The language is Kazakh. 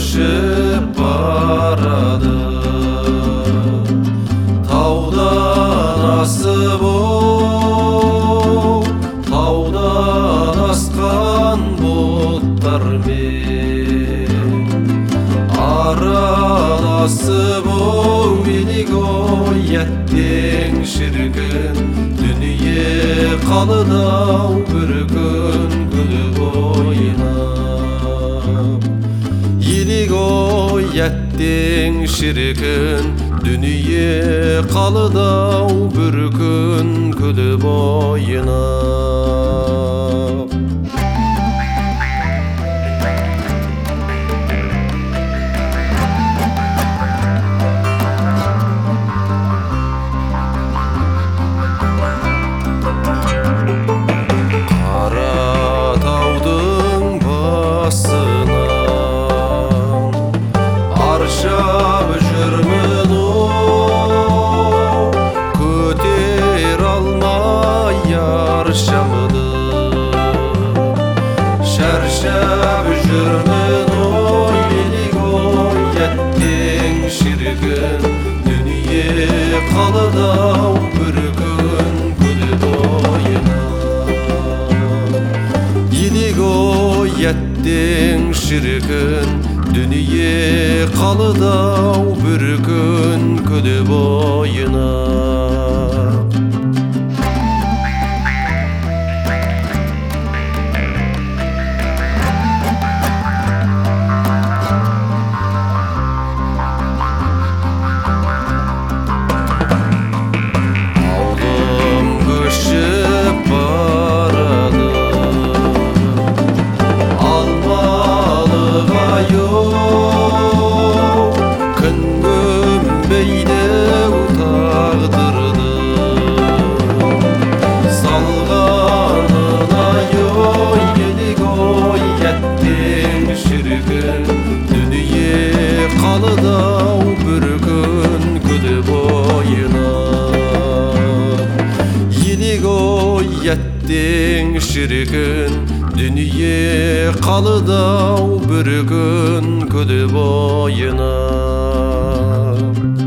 көшіп барады. Таудан асып таудан асқан бұлттармен араласып елік әттең шіркін дүние қалыдау бір күн күліп ойнап. Елік әттең шіркін дүние қалыдау бір күн күліп ойнап. Қаратаудың басынан аршап жүрмін көтер алмай аршамды. Шаршап жүрмін елік әттең шіркін дүние қалыдау бір күн күліп ойнап. Елік әттең шіркін дүние қалыдау бір күн күліп ойнап. Ауылым көшіп барады, алмалы күн көмбейді тағдырды. Салғанына елік әттең шіркін дүние қалыдау бір күн күліп ойнап. Елік әттең шіркін дүние қалыдау бір күн күліп ойнап.